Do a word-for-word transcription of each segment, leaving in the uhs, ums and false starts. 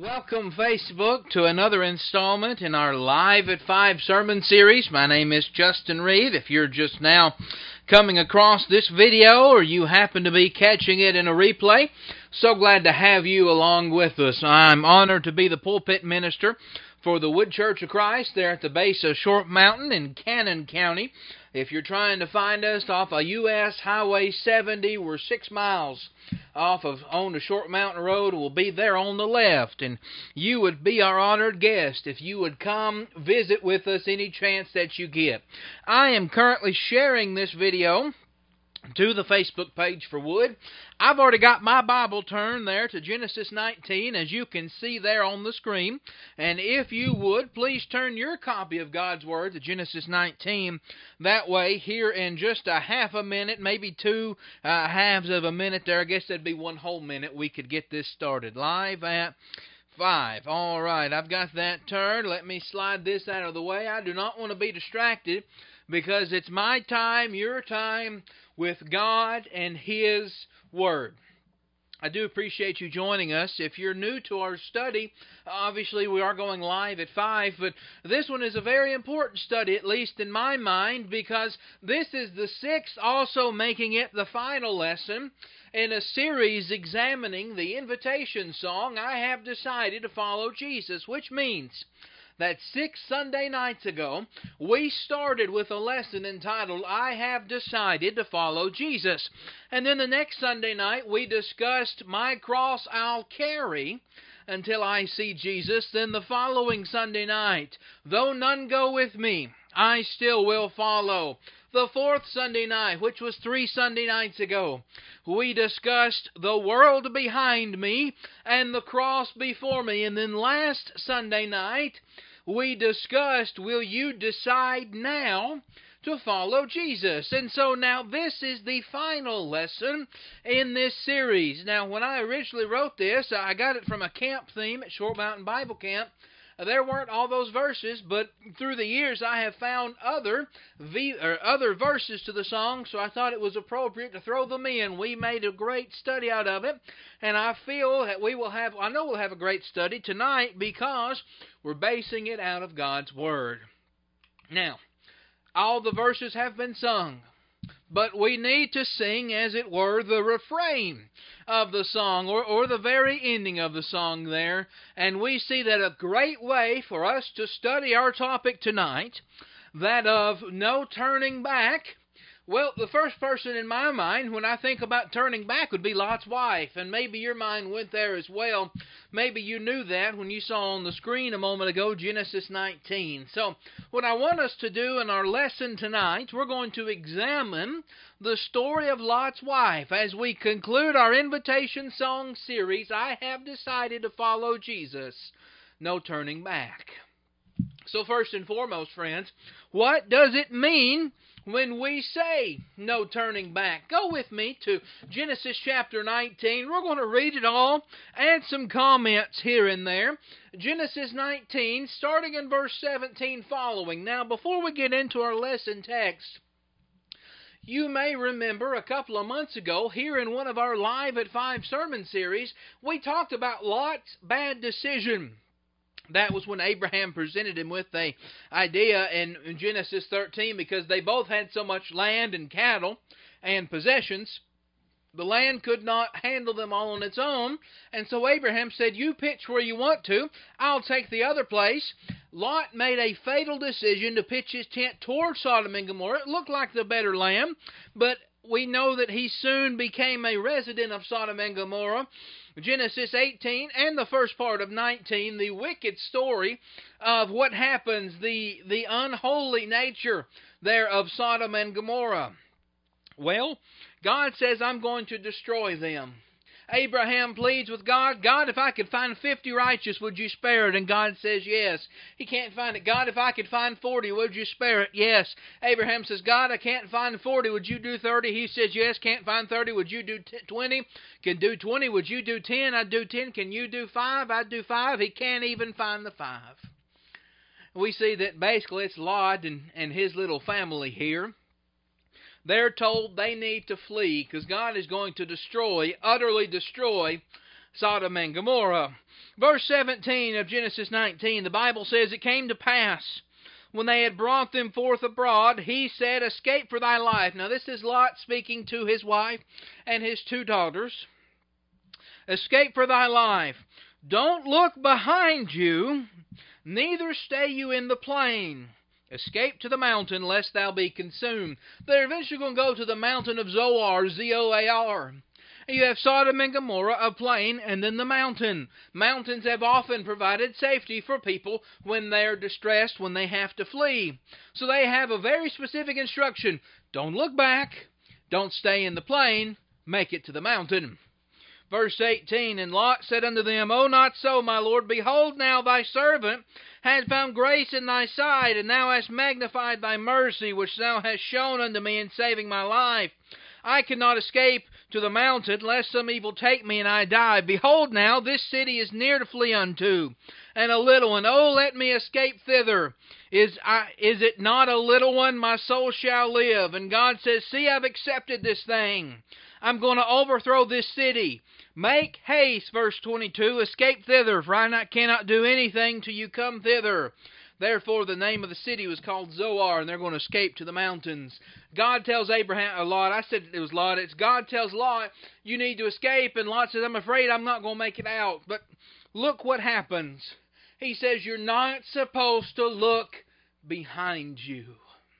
Welcome, Facebook, to another installment in our Live at five sermon series. My name is Justin Reed. If you're just now coming across this video or you happen to be catching it in a replay, so glad to have you along with us. I'm honored to be the pulpit minister for the Wood Church of Christ there at the base of Short Mountain in Cannon County. If you're trying to find us off of U S Highway seventy, we're six miles off of on the Short Mountain Road. We'll be there on the left, and you would be our honored guest if you would come visit with us any chance that you get. I am currently sharing this video to the Facebook page for Wood. I've already got my Bible turned there to Genesis nineteen, as you can see there on the screen. And if you would, please turn your copy of God's Word to Genesis nineteen. That way, here in just a half a minute, maybe two uh, halves of a minute there, I guess that'd be one whole minute, we could get this started. Live at five. All right, I've got that turned. Let me slide this out of the way. I do not want to be distracted, because it's my time, your time, with God and His Word. I do appreciate you joining us. If you're new to our study, obviously we are going live at five, but this one is a very important study, at least in my mind, because this is the sixth, also making it the final lesson in a series examining the invitation song, I Have Decided to Follow Jesus, which means that six Sunday nights ago, we started with a lesson entitled, I Have Decided to Follow Jesus. And then the next Sunday night, we discussed, My Cross I'll Carry Until I See Jesus. Then the following Sunday night, Though None Go With Me, I Still Will Follow. The fourth Sunday night, which was three Sunday nights ago, we discussed the world behind me and the cross before me. And then last Sunday night, we discussed, will you decide now to follow Jesus? And so now this is the final lesson in this series. Now, when I originally wrote this, I got it from a camp theme at Short Mountain Bible Camp. There weren't all those verses, but through the years I have found other v- or other verses to the song, so I thought it was appropriate to throw them in. We made a great study out of it, and I feel that we will have, I know we'll have a great study tonight because we're basing it out of God's Word. Now, all the verses have been sung, but we need to sing, as it were, the refrain of the song, or, or the very ending of the song there. And we see that a great way for us to study our topic tonight, that of no turning back. Well, the first person in my mind when I think about turning back would be Lot's wife, and maybe your mind went there as well. Maybe you knew that when you saw on the screen a moment ago Genesis nineteen. So what I want us to do in our lesson tonight, we're going to examine the story of Lot's wife as we conclude our invitation song series, I Have Decided to Follow Jesus, No Turning Back. So first and foremost, friends, what does it mean when we say no turning back? Go with me to Genesis chapter nineteen. We're going to read it all, add some comments here and there. Genesis nineteen, starting in verse seventeen following. Now, before we get into our lesson text, you may remember a couple of months ago, here in one of our Live at five sermon series, we talked about Lot's bad decision. That was when Abraham presented him with the idea in Genesis thirteen, because they both had so much land and cattle and possessions. The land could not handle them all on its own, and so Abraham said, you pitch where you want to, I'll take the other place. Lot made a fatal decision to pitch his tent toward Sodom and Gomorrah. It looked like the better land, but we know that he soon became a resident of Sodom and Gomorrah. Genesis eighteen and the first part of nineteen, the wicked story of what happens, the, the unholy nature there of Sodom and Gomorrah. Well, God says, I'm going to destroy them. Abraham pleads with God, God, if I could find fifty righteous, would you spare it? And God says, yes. He can't find it. God, if I could find forty, would you spare it? Yes. Abraham says, God, I can't find forty, would you do thirty? He says, yes. Can't find thirty, would you do twenty? Can do twenty, would you do ten? I'd do ten. Can you do five? I'd do five. He can't even find the five. We see that basically it's Lot and, and his little family here. They're told they need to flee because God is going to destroy, utterly destroy Sodom and Gomorrah. Verse seventeen of Genesis nineteen, the Bible says, "It came to pass, when they had brought them forth abroad, he said, Escape for thy life." Now this is Lot speaking to his wife and his two daughters. "Escape for thy life. Don't look behind you, neither stay you in the plain. Escape to the mountain, lest thou be consumed." They're eventually going to go to the mountain of Zoar, Z O A R. You have Sodom and Gomorrah, a plain, and then the mountain. Mountains have often provided safety for people when they're distressed, when they have to flee. So they have a very specific instruction. Don't look back. Don't stay in the plain. Make it to the mountain. Verse eighteen, "And Lot said unto them, O not so, my Lord. Behold, now thy servant hath found grace in thy sight, and thou hast magnified thy mercy, which thou hast shown unto me in saving my life. I cannot escape to the mountain, lest some evil take me and I die. Behold now, this city is near to flee unto, and a little one. Oh, let me escape thither. Is I, is it not a little one? My soul shall live." And God says, "See, I've accepted this thing. I'm going to overthrow this city. Make haste," verse twenty-two, "escape thither, for I not, cannot do anything till you come thither." Therefore the name of the city was called Zoar, and they're going to escape to the mountains. God tells Abraham, or Lot, I said it was Lot, it's God tells Lot, you need to escape, and Lot says, I'm afraid I'm not going to make it out. But look what happens. He says, you're not supposed to look behind you.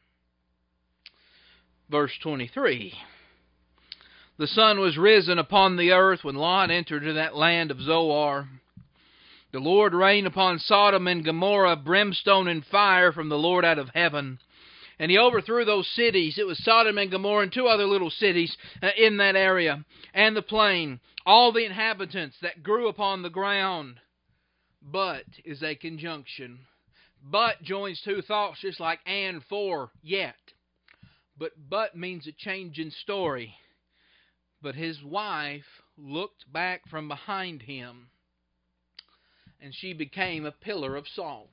Verse twenty-three. "The sun was risen upon the earth when Lot entered into that land of Zoar. The Lord rained upon Sodom and Gomorrah brimstone and fire from the Lord out of heaven. And he overthrew those cities." It was Sodom and Gomorrah and two other little cities in that area. "And the plain, all the inhabitants that grew upon the ground." But is a conjunction. But joins two thoughts just like and, for, yet. But but means a change in story. "But his wife looked back from behind him, and she became a pillar of salt."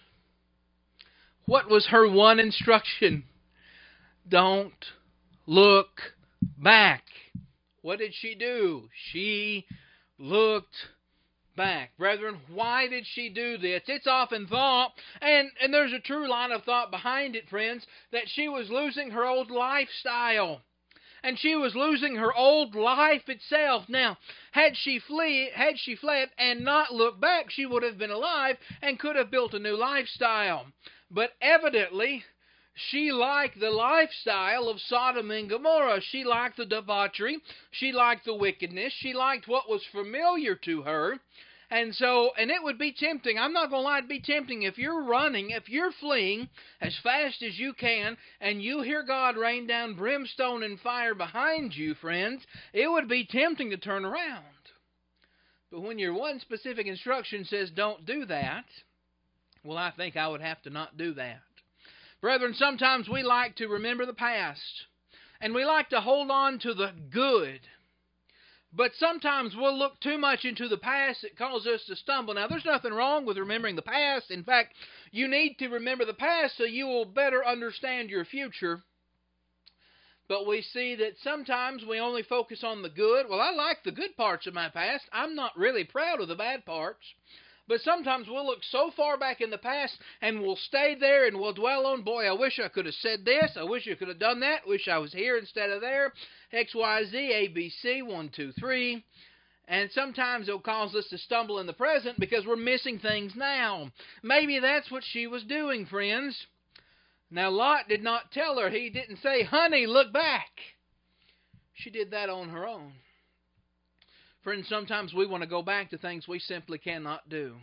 What was her one instruction? Don't look back. What did she do? She looked back. Brethren, why did she do this? It's often thought, and, and there's a true line of thought behind it, friends, that she was losing her old lifestyle. And she was losing her old life itself. Now, had she flee, had she fled and not looked back, she would have been alive and could have built a new lifestyle. But evidently, she liked the lifestyle of Sodom and Gomorrah. She liked the debauchery. She liked the wickedness. She liked what was familiar to her. And so, and it would be tempting, I'm not going to lie, it'd be tempting if you're running, if you're fleeing as fast as you can, and you hear God rain down brimstone and fire behind you, friends, it would be tempting to turn around. But when your one specific instruction says don't do that, well, I think I would have to not do that. Brethren, sometimes we like to remember the past, and we like to hold on to the good. But sometimes we'll look too much into the past. It causes us to stumble. Now, there's nothing wrong with remembering the past. In fact, you need to remember the past so you will better understand your future. But we see that sometimes we only focus on the good. Well, I like the good parts of my past. I'm not really proud of the bad parts. But sometimes we'll look so far back in the past and we'll stay there and we'll dwell on, boy, I wish I could have said this. I wish I could have done that. Wish I was here instead of there. X, Y, Z, A, B, C, one, two, three. And sometimes it'll cause us to stumble in the present because we're missing things now. Maybe that's what she was doing, friends. Now, Lot did not tell her. He didn't say, honey, look back. She did that on her own. Friends, sometimes we want to go back to things we simply cannot do.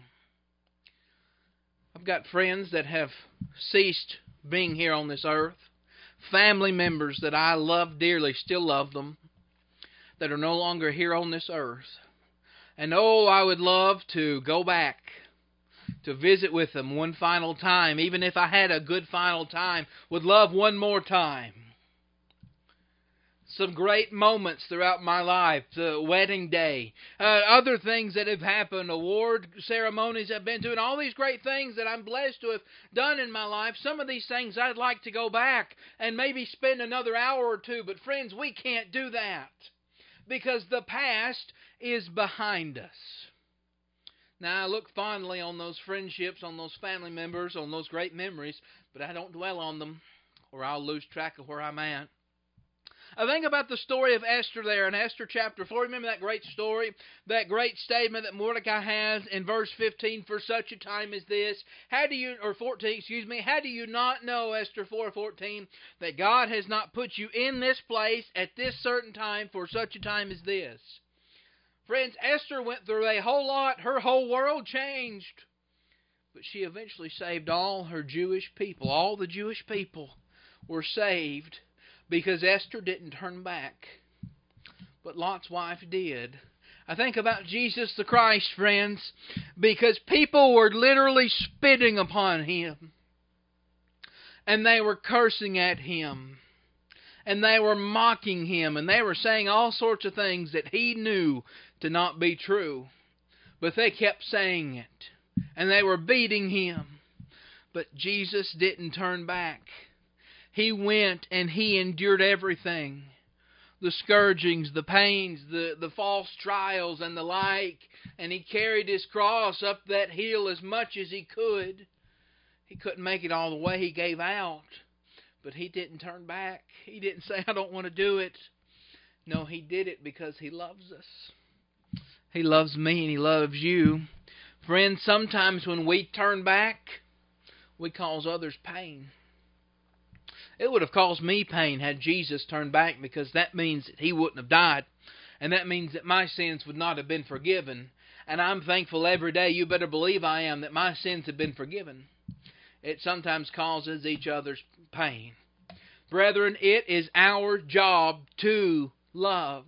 I've got friends that have ceased being here on this earth. Family members that I love dearly, still love them, that are no longer here on this earth. And oh, I would love to go back to visit with them one final time. Even if I had a good final time, would love one more time. Some great moments throughout my life, the wedding day, uh, other things that have happened, award ceremonies I've been to, and all these great things that I'm blessed to have done in my life. Some of these things I'd like to go back and maybe spend another hour or two, but friends, we can't do that. because the past is behind us. Now, I look fondly on those friendships, on those family members, on those great memories, but I don't dwell on them, or I'll lose track of where I'm at. I think about the story of Esther there in Esther chapter four. Remember that great story, that great statement that Mordecai has in verse fifteen, for such a time as this. How do you, or fourteen, excuse me, how do you not know, Esther four fourteen, that God has not put you in this place at this certain time for such a time as this? Friends, Esther went through a whole lot. Her whole world changed. But she eventually saved all her Jewish people. All the Jewish people were saved because Esther didn't turn back. But Lot's wife did. I think about Jesus the Christ, friends, because people were literally spitting upon Him. And they were cursing at Him. And they were mocking Him. And they were saying all sorts of things that He knew to not be true. But they kept saying it. And they were beating Him. But Jesus didn't turn back. He went and He endured everything. The scourgings, the pains, the, the false trials and the like. And He carried His cross up that hill as much as He could. He couldn't make it all the way. He gave out. But He didn't turn back. He didn't say, I don't want to do it. No, He did it because He loves us. He loves me and He loves you. Friends, sometimes when we turn back, we cause others pain. It would have caused me pain had Jesus turned back, because that means that He wouldn't have died. And that means that my sins would not have been forgiven. And I'm thankful every day, you better believe I am, that my sins have been forgiven. It sometimes causes each other's pain. Brethren, it is our job to love.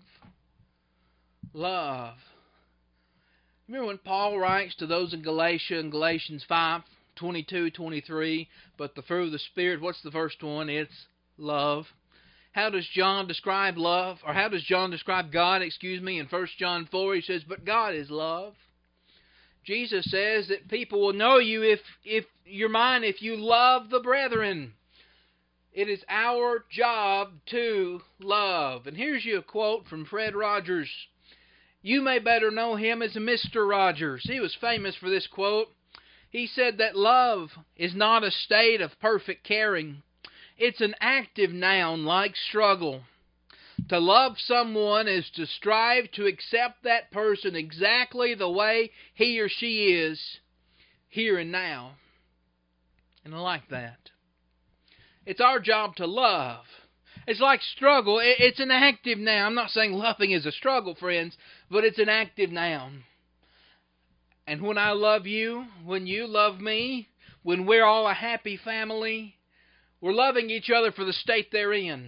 Love. Remember when Paul writes to those in Galatia, in Galatians five, twenty-two, twenty-three, but the fruit of the Spirit, what's the first one? It's love. How does John describe love? Or how does John describe God, excuse me, in First John four? He says, but God is love. Jesus says that people will know you if, if you're mine, if you love the brethren. It is our job to love. And here's you a quote from Fred Rogers. You may better know him as Mister Rogers. He was famous for this quote. He said that love is not a state of perfect caring. It's an active noun like struggle. To love someone is to strive to accept that person exactly the way he or she is, here and now. And I like that. It's our job to love. It's like struggle. It's an active noun. I'm not saying loving is a struggle, friends, but it's an active noun. And when I love you, when you love me, when we're all a happy family, we're loving each other for the state they're in.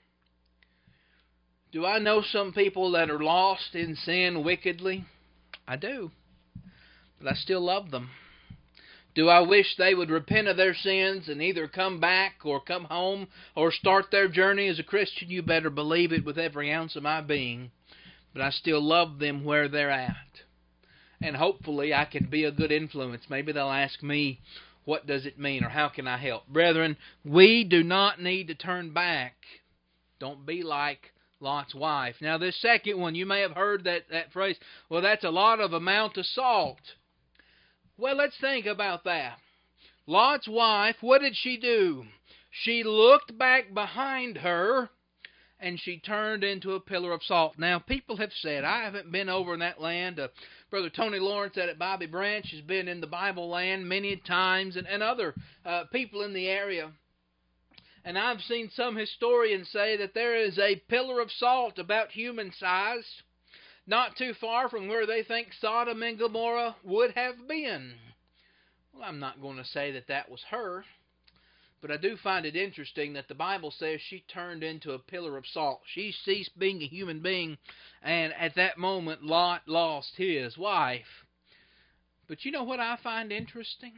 Do I know some people that are lost in sin wickedly? I do. But I still love them. Do I wish they would repent of their sins and either come back or come home or start their journey as a Christian? You better believe it with every ounce of my being. But I still love them where they're at. And hopefully I can be a good influence. Maybe they'll ask me, what does it mean, or how can I help? Brethren, we do not need to turn back. Don't be like Lot's wife. Now this second one, you may have heard that, that phrase, well, that's a lot of amount of salt. Well, let's think about that. Lot's wife, what did she do? She looked back behind her and she turned into a pillar of salt. Now, people have said, I haven't been over in that land. Uh, Brother Tony Lawrence out at Bobby Branch has been in the Bible land many times, and, and other uh, people in the area. And I've seen some historians say that there is a pillar of salt about human size, not too far from where they think Sodom and Gomorrah would have been. Well, I'm not going to say that that was her, but I do find it interesting that the Bible says she turned into a pillar of salt. She ceased being a human being, and at that moment Lot lost his wife. But you know what I find interesting?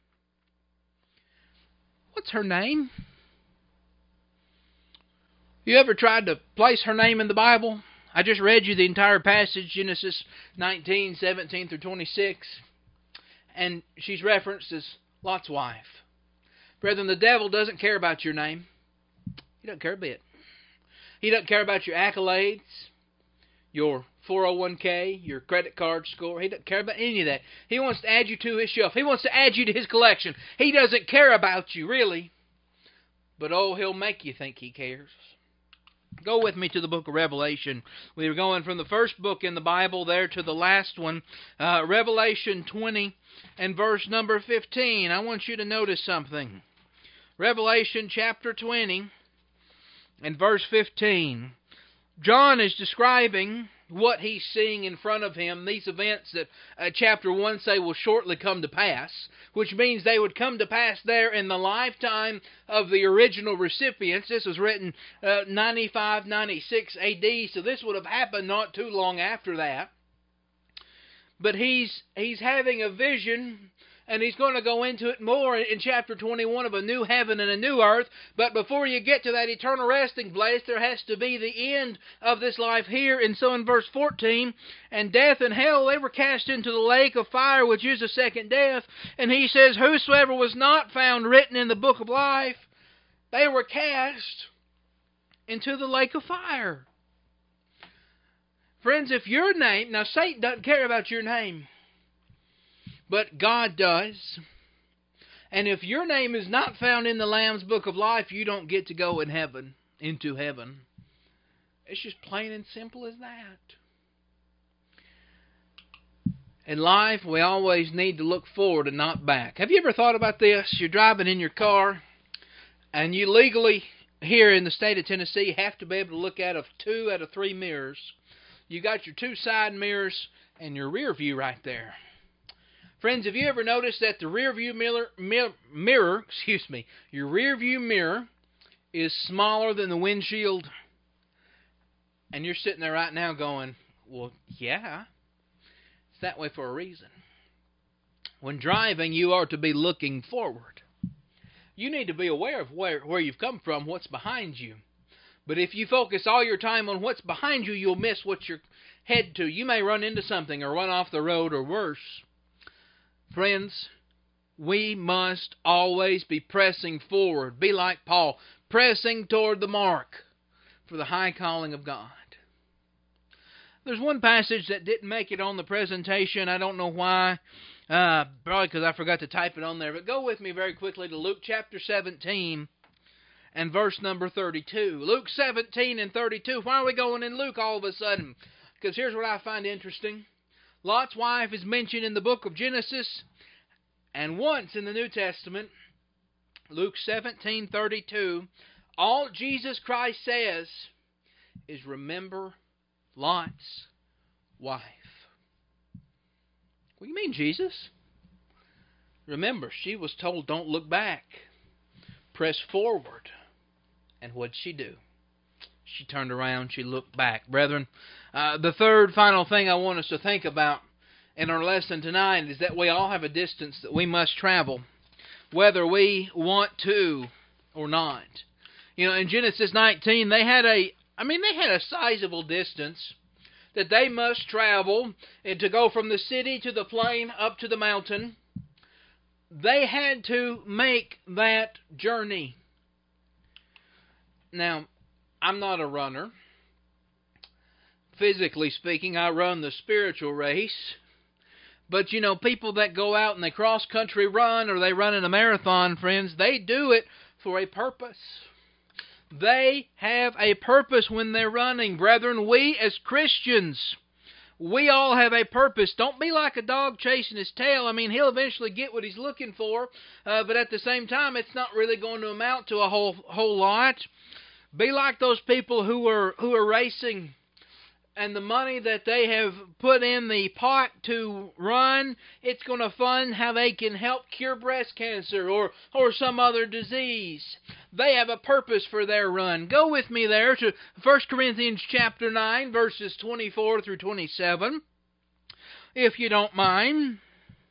What's her name? You ever tried to place her name in the Bible? I just read you the entire passage, Genesis nineteen, seventeen through twenty-six. And she's referenced as Lot's wife. Brethren, the devil doesn't care about your name. He doesn't care a bit. He doesn't care about your accolades. your four oh one k, your credit card score. He doesn't care about any of that. He wants to add you to his shelf. He wants to add you to his collection. He doesn't care about you, really. But, oh, he'll make you think he cares. Go with me to the book of Revelation. We were going from the first book in the Bible there to the last one, uh, Revelation twenty and verse number fifteen. I want you to notice something. Revelation chapter twenty and verse fifteen. John is describing what he's seeing in front of him, these events that uh, chapter one say will shortly come to pass, which means they would come to pass there in the lifetime of the original recipients. This was written uh, ninety-five, ninety-six A D, so this would have happened not too long after that. But he's he's having a vision, and he's going to go into it more in chapter twenty-one of a new heaven and a new earth. But before you get to that eternal resting place, there has to be the end of this life here. And so in verse fourteen, and death and hell, they were cast into the lake of fire, which is the second death. And he says, whosoever was not found written in the book of life, they were cast into the lake of fire. Friends, if your name, now Satan doesn't care about your name, but God does. And if your name is not found in the Lamb's book of life, you don't get to go in heaven, into heaven. It's just plain and simple as that. In life, we always need to look forward and not back. Have you ever thought about this? You're driving in your car, and you legally, here in the state of Tennessee, have to be able to look out of two out of three mirrors. You got your two side mirrors and your rear view right there. Friends, have you ever noticed that the rear view mirror, mirror, mirror, excuse me, your rear view mirror is smaller than the windshield? And you're sitting there right now going, well, yeah, it's that way for a reason. When driving, you are to be looking forward. You need to be aware of where, where you've come from, what's behind you. But if you focus all your time on what's behind you, you'll miss what you're headed to. You may run into something or run off the road or worse. Friends, we must always be pressing forward. Be like Paul, pressing toward the mark for the high calling of God. There's one passage that didn't make it on the presentation. I don't know why. Uh, probably because I forgot to type it on there. But go with me very quickly to Luke chapter seventeen and verse number thirty-two. Luke seventeen and thirty-two. Why are we going in Luke all of a sudden? Because here's what I find interesting. Lot's wife is mentioned in the book of Genesis, and once in the New Testament, Luke seventeen thirty-two, all Jesus Christ says is, remember Lot's wife. What do you mean, Jesus? Remember, she was told, don't look back. Press forward. And what'd she do? She turned around, she looked back. Brethren, uh, the third final thing I want us to think about in our lesson tonight is that we all have a distance that we must travel, whether we want to or not. You know, in Genesis nineteen, they had a, I mean, they had a sizable distance that they must travel and to go from the city to the plain up to the mountain. They had to make that journey. Now, I'm not a runner. Physically speaking, I run the spiritual race. But, you know, people that go out and they cross-country run or they run in a marathon, friends, they do it for a purpose. They have a purpose when they're running. Brethren, we as Christians, we all have a purpose. Don't be like a dog chasing his tail. I mean, he'll eventually get what he's looking for, uh, but at the same time, it's not really going to amount to a whole whole lot. Be like those people who are who are racing, and the money that they have put in the pot to run, it's going to fund how they can help cure breast cancer or, or some other disease. They have a purpose for their run. Go with me there to First Corinthians chapter nine, verses twenty-four through twenty-seven, if you don't mind.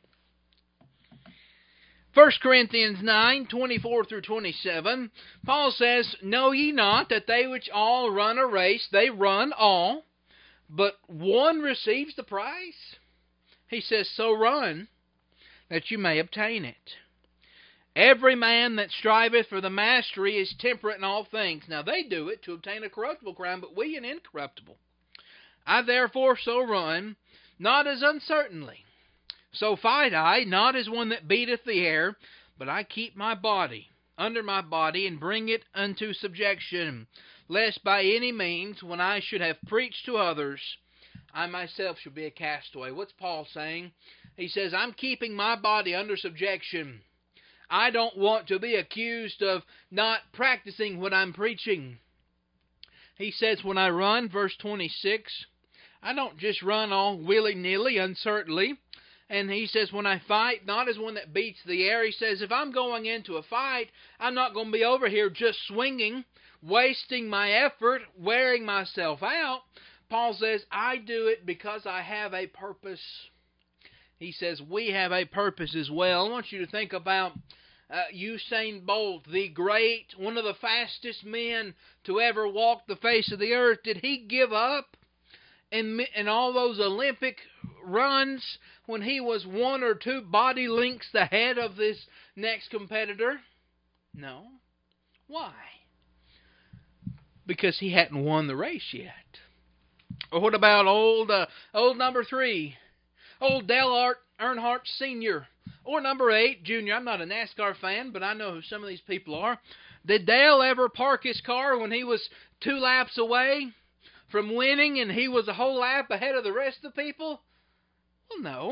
First Corinthians nine, twenty-four through twenty-seven, Paul says, know ye not that they which all run a race, they run all, but one receives the prize? He says, so run, that you may obtain it. Every man that striveth for the mastery is temperate in all things. Now they do it to obtain a corruptible crown, but we an incorruptible. I therefore so run, not as uncertainly. So fight I, not as one that beateth the air, but I keep my body under my body, and bring it unto subjection, lest by any means, when I should have preached to others, I myself should be a castaway. What's Paul saying? He says, I'm keeping my body under subjection. I don't want to be accused of not practicing what I'm preaching. He says, when I run, verse twenty-six, I don't just run all willy-nilly, uncertainly. And he says, when I fight, not as one that beats the air. He says, if I'm going into a fight, I'm not going to be over here just swinging, wasting my effort, wearing myself out. Paul says, I do it because I have a purpose. He says, we have a purpose as well. I want you to think about uh, Usain Bolt, the great, one of the fastest men to ever walk the face of the earth. Did he give up in, in all those Olympic runs when he was one or two body lengths ahead of this next competitor? No. Why? Because he hadn't won the race yet. Or what about old uh, old number three, old Dale Earnhardt Senior, or number eight, Junior? I'm not a NASCAR fan, but I know who some of these people are. Did Dale ever park his car when he was two laps away from winning and he was a whole lap ahead of the rest of the people? Well, no.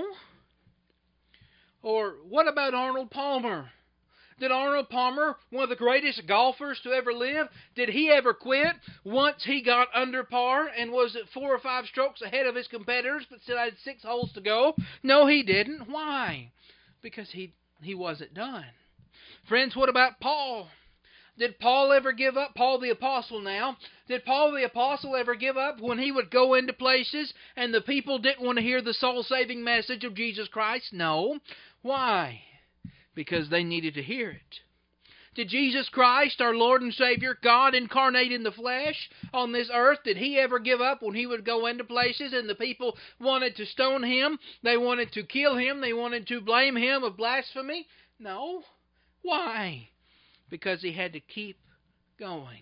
Or what about Arnold Palmer? Did Arnold Palmer, one of the greatest golfers to ever live, did he ever quit once he got under par and was at four or five strokes ahead of his competitors but still had six holes to go? No, he didn't. Why? Because he, he wasn't done. Friends, what about Paul? Did Paul ever give up? Paul the Apostle now. Did Paul the Apostle ever give up when he would go into places and the people didn't want to hear the soul-saving message of Jesus Christ? No. Why? Because they needed to hear it. Did Jesus Christ, our Lord and Savior, God incarnate in the flesh on this earth, did He ever give up when He would go into places and the people wanted to stone Him? They wanted to kill Him. They wanted to blame Him of blasphemy? No. Why? Because He had to keep going.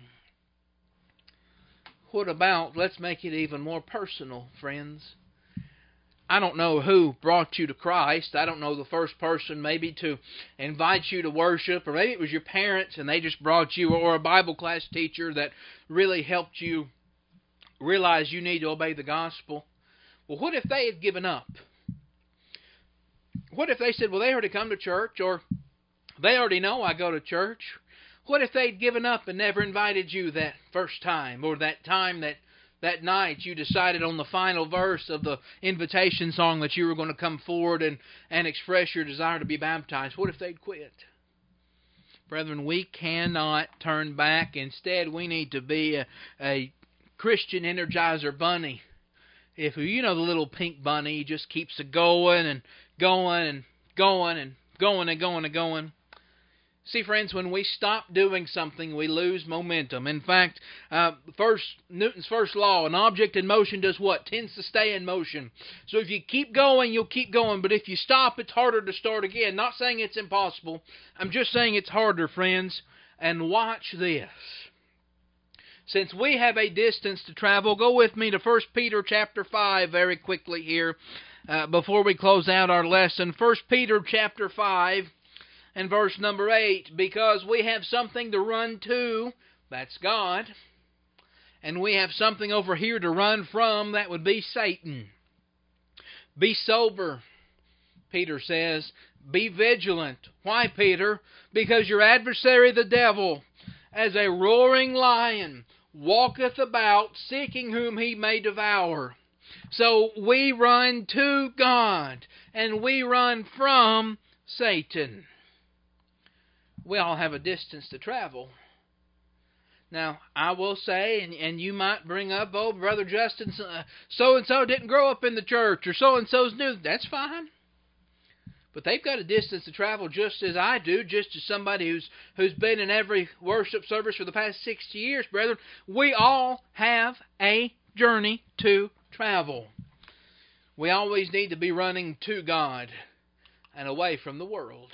What about, let's make it even more personal, friends. I don't know who brought you to Christ. I don't know the first person maybe to invite you to worship, or maybe it was your parents and they just brought you, or a Bible class teacher that really helped you realize you need to obey the gospel. Well, what if they had given up? What if they said, well, they already come to church, or they already know I go to church? What if they'd given up and never invited you that first time, or that time that That night you decided on the final verse of the invitation song that you were going to come forward and, and express your desire to be baptized? What if they'd quit? Brethren, we cannot turn back. Instead, we need to be a, a Christian Energizer bunny. If you know the little pink bunny, he just keeps it going and going and going and going and going and going. See, friends, when we stop doing something, we lose momentum. In fact, uh, first Newton's first law, an object in motion does what? Tends to stay in motion. So if you keep going, you'll keep going. But if you stop, it's harder to start again. Not saying it's impossible. I'm just saying it's harder, friends. And watch this. Since we have a distance to travel, go with me to First Peter chapter five very quickly here uh, before we close out our lesson. First Peter chapter five. And verse number eight, because we have something to run to, that's God, and we have something over here to run from, that would be Satan. Be sober, Peter says. Be vigilant. Why, Peter? Because your adversary, the devil, as a roaring lion, walketh about, seeking whom he may devour. So we run to God, and we run from Satan. We all have a distance to travel. Now, I will say, and, and you might bring up, oh, Brother Justin, uh, so-and-so didn't grow up in the church, or so-and-so's new. That's fine. But they've got a distance to travel just as I do, just as somebody who's who's been in every worship service for the past sixty years, brethren. We all have a journey to travel. We always need to be running to God and away from the world.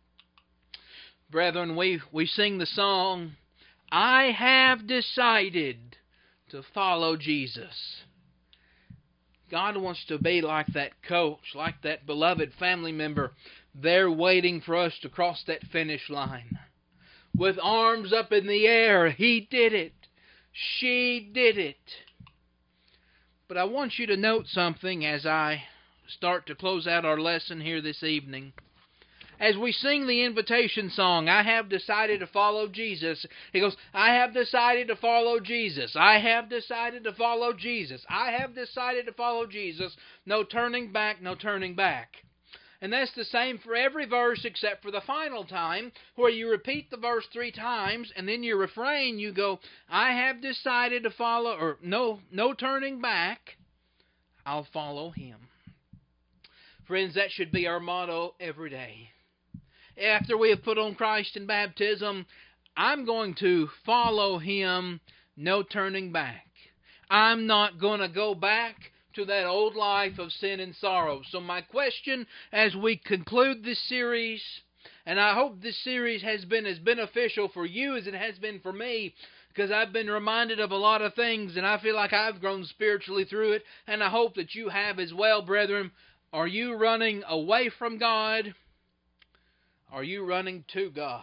Brethren, we, we sing the song, I have decided to follow Jesus. God wants to be like that coach, like that beloved family member, there waiting for us to cross that finish line. With arms up in the air, he did it. She did it. But I want you to note something as I start to close out our lesson here this evening. As we sing the invitation song, I have decided to follow Jesus. He goes, I have decided to follow Jesus. I have decided to follow Jesus. I have decided to follow Jesus. No turning back, no turning back. And that's the same for every verse except for the final time, where you repeat the verse three times, and then your refrain, you go, I have decided to follow, or no, no turning back, I'll follow Him. Friends, that should be our motto every day. After we have put on Christ in baptism, I'm going to follow Him, no turning back. I'm not going to go back to that old life of sin and sorrow. So my question as we conclude this series, and I hope this series has been as beneficial for you as it has been for me, because I've been reminded of a lot of things, and I feel like I've grown spiritually through it, and I hope that you have as well, brethren. Are you running away from God? Are you running to God?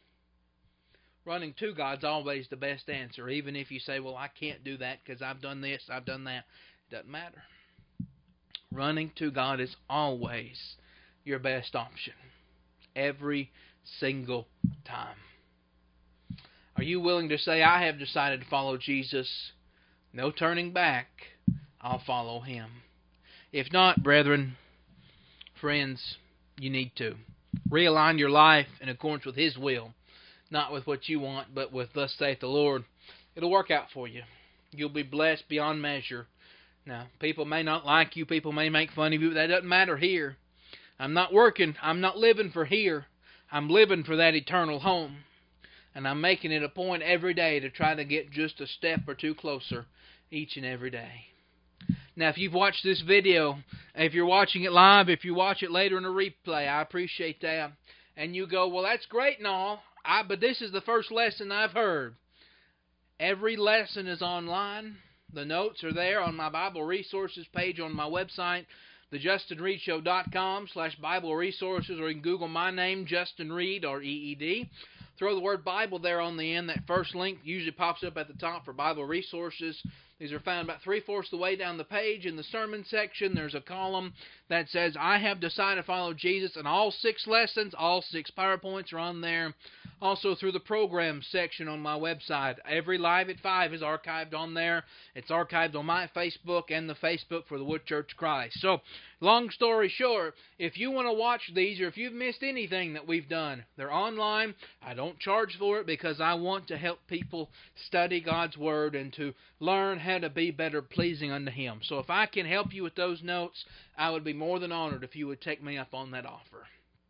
Running to God's always the best answer, even if you say, well, I can't do that because I've done this, I've done that. It doesn't matter. Running to God is always your best option. Every single time. Are you willing to say, I have decided to follow Jesus. No turning back. I'll follow Him. If not, brethren, friends, you need to. Realign your life in accordance with His will. Not with what you want, but with thus saith the Lord. It'll work out for you. You'll be blessed beyond measure. Now, people may not like you. People may make fun of you. But that doesn't matter here. I'm not working. I'm not living for here. I'm living for that eternal home. And I'm making it a point every day to try to get just a step or two closer each and every day. Now, if you've watched this video, if you're watching it live, if you watch it later in a replay, I appreciate that. And you go, well, that's great and all, I, but this is the first lesson I've heard. Every lesson is online. The notes are there on my Bible Resources page on my website, the justin reed show dot com slash Bible Resources, or you can Google my name, Justin Reed, or E E D. Throw the word Bible there on the end. That first link usually pops up at the top for Bible Resources. These are found about three-fourths of the way down the page. In the sermon section, there's a column that says, I have decided to follow Jesus, and all six lessons, all six PowerPoints are on there. Also through the program section on my website. Every Live at five is archived on there. It's archived on my Facebook and the Facebook for the Wood Church of Christ. So, long story short, if you want to watch these, or if you've missed anything that we've done, they're online. I don't charge for it because I want to help people study God's Word and to learn how to be better pleasing unto Him. So if I can help you with those notes, I would be more than honored if you would take me up on that offer.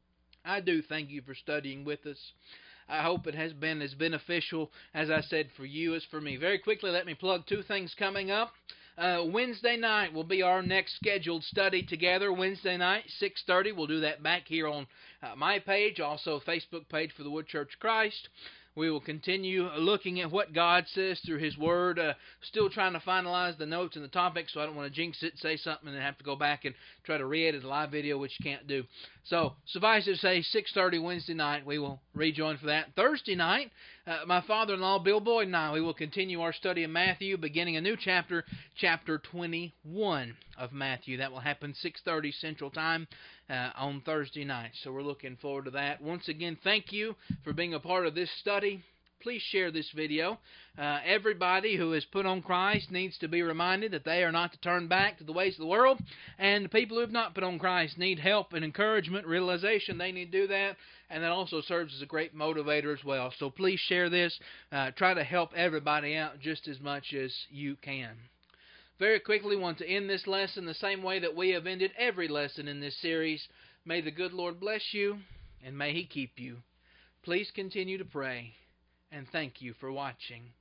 I do thank you for studying with us. I hope it has been as beneficial, as I said, for you as for me. Very quickly, let me plug two things coming up. Uh, Wednesday night will be our next scheduled study together. Wednesday night, six thirty. We'll do that back here on uh, my page, also Facebook page for the Wood Church of Christ. We will continue looking at what God says through His Word. Uh, still trying to finalize the notes and the topics, so I don't want to jinx it, say something, and then have to go back and try to re-edit a live video, which you can't do. So, suffice it to say, six thirty Wednesday night, we will rejoin for that. Thursday night, uh, my father-in-law, Bill Boyd, and I, we will continue our study of Matthew, beginning a new chapter, chapter twenty-one of Matthew. That will happen six thirty Central Time uh, on Thursday night. So we're looking forward to that. Once again, thank you for being a part of this study. Please share this video. Uh, everybody who has put on Christ needs to be reminded that they are not to turn back to the ways of the world. And the people who have not put on Christ need help and encouragement, realization they need to do that. And that also serves as a great motivator as well. So please share this. Uh, try to help everybody out just as much as you can. Very quickly, want to end this lesson the same way that we have ended every lesson in this series. May the good Lord bless you, and may He keep you. Please continue to pray. And thank you for watching.